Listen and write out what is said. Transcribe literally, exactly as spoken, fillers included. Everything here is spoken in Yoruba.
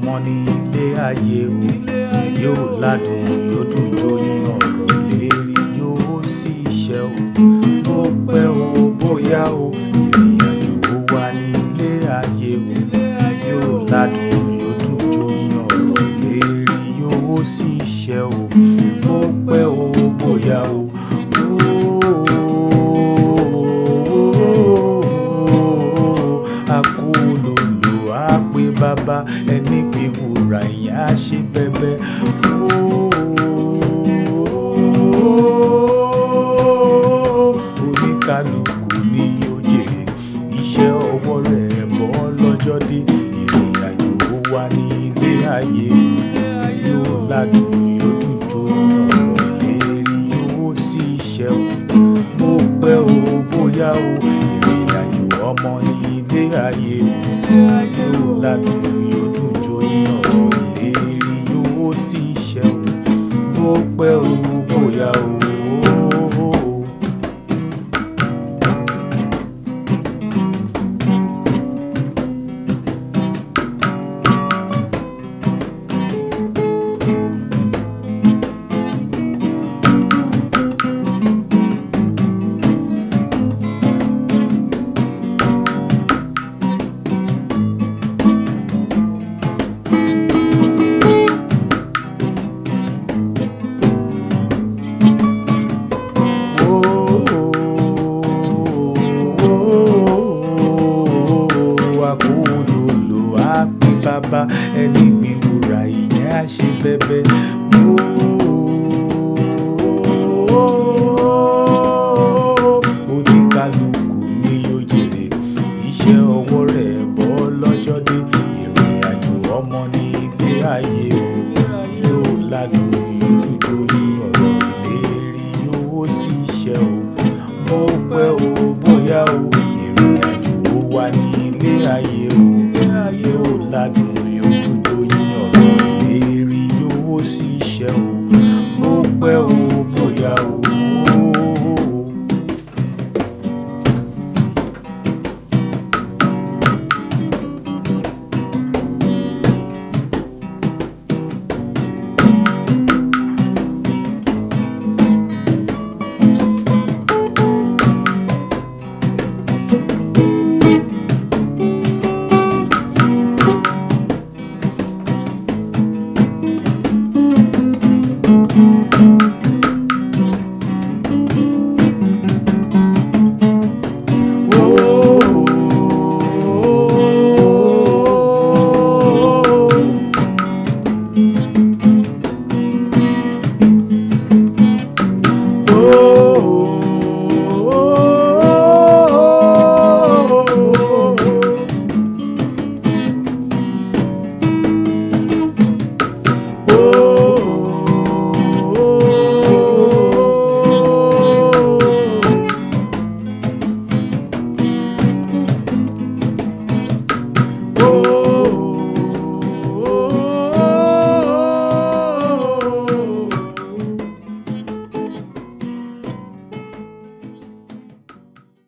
ọmọ ní ilé ayé o yóò ládùn yóò dùn jóyìn ọ̀rọ̀ ìlérí yóò sì ṣẹ o bó pẹ́ o bóyá o ìrìn àjò ó wà ní ilé ayé o yóò ládùn yóò dùn jóyìn ọ̀rọ̀ ìlérí yóò sì ṣẹ o bó pẹ́ o bóyá o. Bàbá ẹni pé wúrà ìyá ṣe bẹ̀bẹ̀ oníkálukú ni yóò jèrè iṣẹ́ ọwọ́ rẹ̀ bọ́ lọ́jọ́ dé ìrìn àjò ó wà ní ilé ayé yóò ládùn yóò dùn jóyìn ọ̀rọ̀ ìlérí yóò sì ṣẹ o bó pẹ́ o bóyá o ìrìn àjò ọmọ ní ilé ayé yóò ládùn yóò dùn jóyìn ọ̀rọ̀ ìlérí yóò sì ṣẹ o bó pẹ́ o bóyá o. Bàbá ẹni gbé wúrà ìyẹn á ṣe bẹ̀bẹ̀.